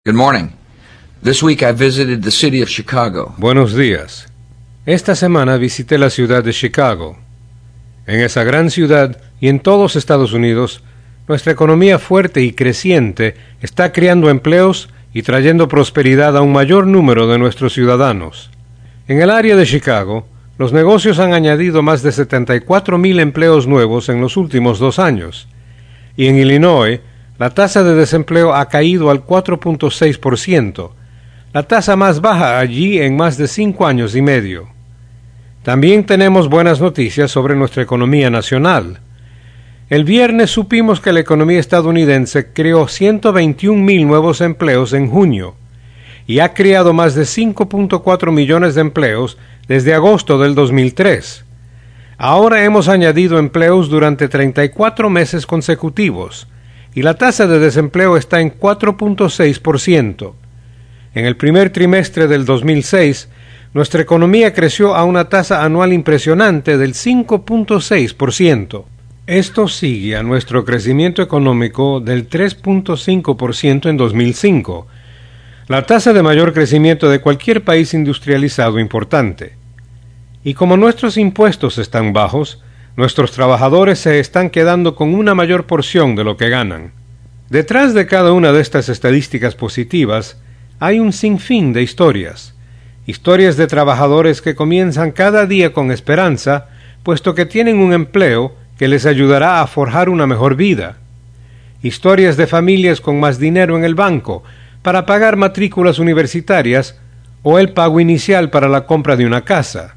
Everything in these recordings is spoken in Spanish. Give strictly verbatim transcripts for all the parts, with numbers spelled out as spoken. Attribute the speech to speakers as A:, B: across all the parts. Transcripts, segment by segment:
A: Good morning. This week I visited the city of Chicago.
B: Buenos días. Esta semana visité la ciudad de Chicago. En esa gran ciudad y en todos Estados Unidos, nuestra economía fuerte y creciente está creando empleos y trayendo prosperidad a un mayor número de nuestros ciudadanos. En el área de Chicago, los negocios han añadido más de setenta y cuatro mil empleos nuevos en los últimos dos años. Y en Illinois, la tasa de desempleo ha caído al cuatro punto seis por ciento, la tasa más baja allí en más de cinco años y medio. También tenemos buenas noticias sobre nuestra economía nacional. El viernes supimos que la economía estadounidense creó ciento veintiún mil nuevos empleos en junio y ha creado más de cinco punto cuatro millones de empleos desde agosto del dos mil tres. Ahora hemos añadido empleos durante treinta y cuatro meses consecutivos y la tasa de desempleo está en cuatro punto seis por ciento. En el primer trimestre del dos mil seis, nuestra economía creció a una tasa anual impresionante del cinco punto seis por ciento. Esto sigue a nuestro crecimiento económico del tres punto cinco por ciento en dos mil cinco, la tasa de mayor crecimiento de cualquier país industrializado importante. Y como nuestros impuestos están bajos, nuestros trabajadores se están quedando con una mayor porción de lo que ganan. Detrás de cada una de estas estadísticas positivas hay un sinfín de historias. Historias de trabajadores que comienzan cada día con esperanza, puesto que tienen un empleo que les ayudará a forjar una mejor vida. Historias de familias con más dinero en el banco para pagar matrículas universitarias o el pago inicial para la compra de una casa.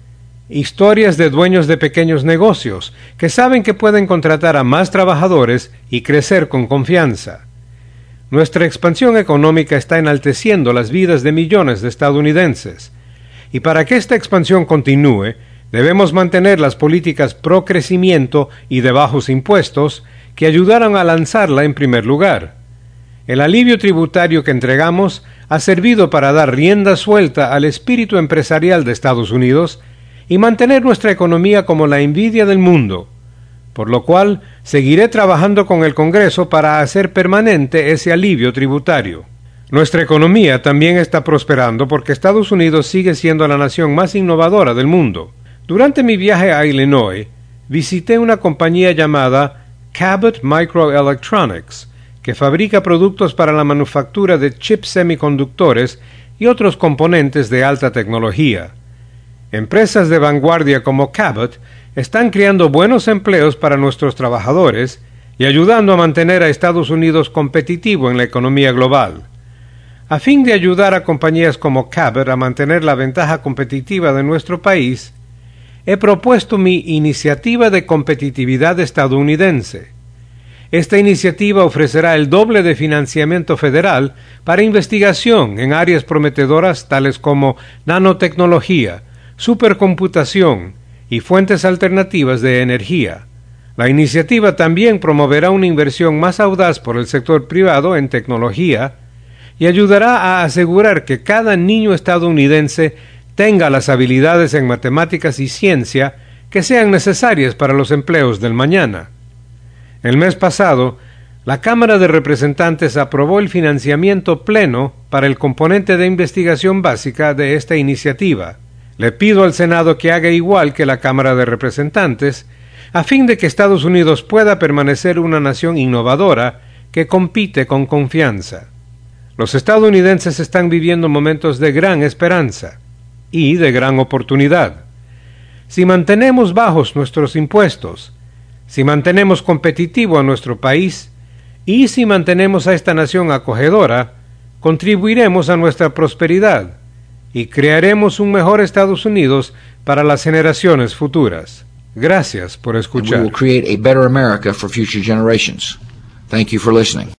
B: Historias de dueños de pequeños negocios que saben que pueden contratar a más trabajadores y crecer con confianza. Nuestra expansión económica está enalteciendo las vidas de millones de estadounidenses. Y para que esta expansión continúe, debemos mantener las políticas pro crecimiento y de bajos impuestos que ayudaron a lanzarla en primer lugar. El alivio tributario que entregamos ha servido para dar rienda suelta al espíritu empresarial de Estados Unidos y mantener nuestra economía como la envidia del mundo, por lo cual seguiré trabajando con el Congreso para hacer permanente ese alivio tributario. Nuestra economía también está prosperando porque Estados Unidos sigue siendo la nación más innovadora del mundo. Durante mi viaje a Illinois, visité una compañía llamada Cabot Microelectronics, que fabrica productos para la manufactura de chips semiconductores y otros componentes de alta tecnología. Empresas de vanguardia como Cabot están creando buenos empleos para nuestros trabajadores y ayudando a mantener a Estados Unidos competitivo en la economía global. A fin de ayudar a compañías como Cabot a mantener la ventaja competitiva de nuestro país, he propuesto mi iniciativa de competitividad estadounidense. Esta iniciativa ofrecerá el doble de financiamiento federal para investigación en áreas prometedoras tales como nanotecnología, supercomputación y fuentes alternativas de energía. La iniciativa también promoverá una inversión más audaz por el sector privado en tecnología y ayudará a asegurar que cada niño estadounidense tenga las habilidades en matemáticas y ciencia que sean necesarias para los empleos del mañana. El mes pasado, la Cámara de Representantes aprobó el financiamiento pleno para el componente de investigación básica de esta iniciativa. Le pido al Senado que haga igual que la Cámara de Representantes, a fin de que Estados Unidos pueda permanecer una nación innovadora que compite con confianza. Los estadounidenses están viviendo momentos de gran esperanza y de gran oportunidad. Si mantenemos bajos nuestros impuestos, si mantenemos competitivo a nuestro país y si mantenemos a esta nación acogedora, contribuiremos a nuestra prosperidad y crearemos un mejor Estados Unidos para las generaciones futuras. Gracias por escuchar.
A: We will create a better America for future generations. Thank you for listening.